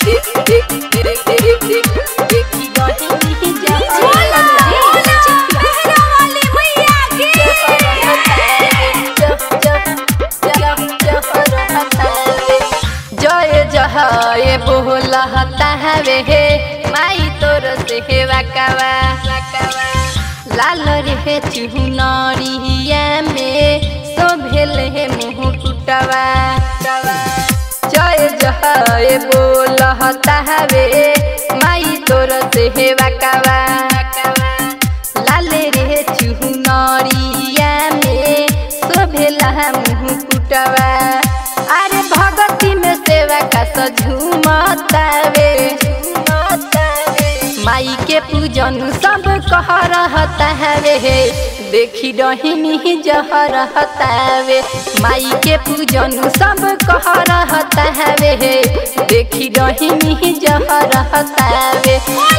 जय बोलता हवे हे माई तोर से हे वाकावा लाल रे चिहुनरिया में शोभेल हे मुकुटवा जय जय बोलता हवे माई तोर से हे वाकावा लाल रे चिहुनरिया में शोभेल मुकुटवा अरे भगती में सेवा का सझुमतावे माई के पूजन सब कह रहता है देखी डहिनी जह रहता है माई के पूजन सब कह रहता है देखी डहिनी जह रहता है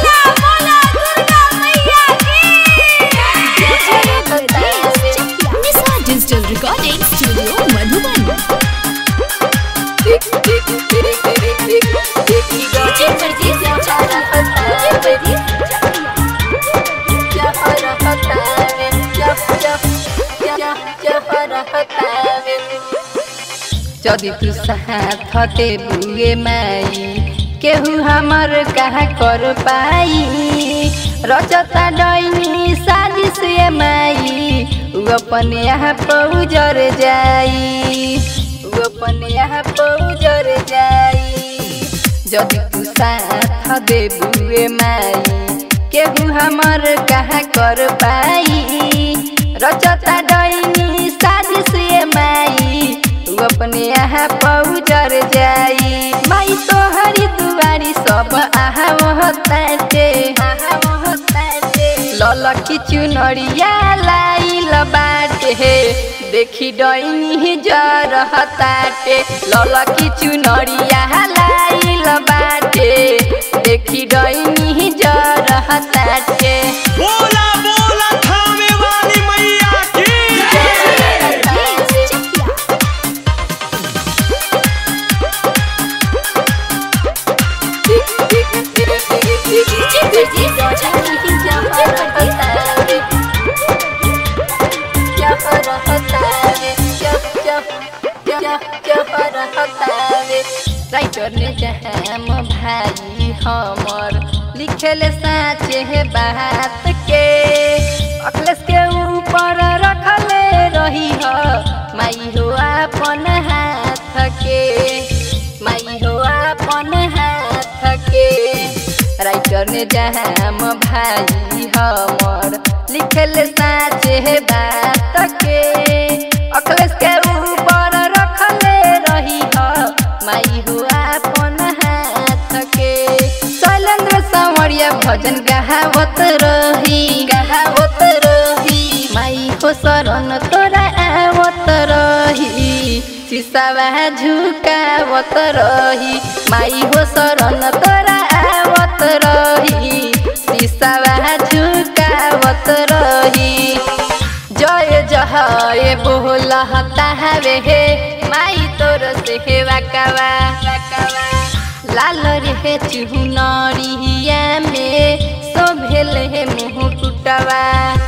डिजिटल रिकॉर्डिंग स्टूडियो मधुबन जदि तू साथ दे बुए माई केहू हमर कहा कर पाई रचता डैनी साजिश माई उ अपने यहाँ पौजर जाई अपन यहाँ पौजर जाई जदि तू साथ दे बुए माई केहू हमर कहा कर पाई रचता डैनी साजिश माई तू अपने यहाँ पौजर जाई माई तोहरी दुआरी सब आहा होताते ललकी चुनरिया लाइल बाटे देखी डैनी जर हताटे ललकी चुनरिया लाइल बाटे देखी डैनी जर हताटे बोला बोला थामे वाली मैया की राइटर ने जहाम भाई हमर लिखेले साचे है बात के अखलेस के ऊपर रखले रही हो माई हो अपन हाथ के माई हो अपन हाथ के राइटर ने जहाम भाई हमर लिखेले साचे है बात के अखलेस के ऊपर रखले रही हो माई हो अपन हाथ के शैलेंद्र सांवरिया भजन गावत रही माई हो शरण तोरा आवत रही सिसावा झुकावत रही माई हो शरण तोरा आवत रही सिसावा झुकावत रही जय जय बोलता हवे हे माई तोर से हे वाकावा लाल रे चिहुनरिया में शोभेल हे मुकुटवा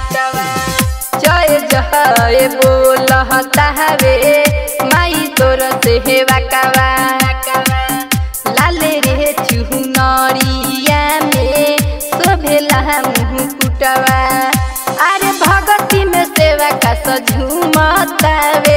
जय जय बोलता हवे माई तोर से हे वाकावा लाल रे चिहुनरिया में शोभेल मुकुटवा अरे भगती में सेवा का सझुमतावे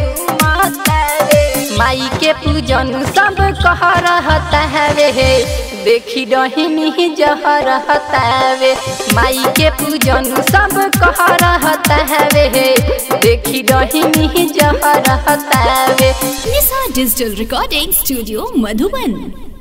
माई के पूजन सब कह रहता है देखी डहिनी जह रहता है माई के पूजन सब कह रहता है देखी डहिनी जह रहता है डिजिटल रिकॉर्डिंग स्टूडियो मधुबन।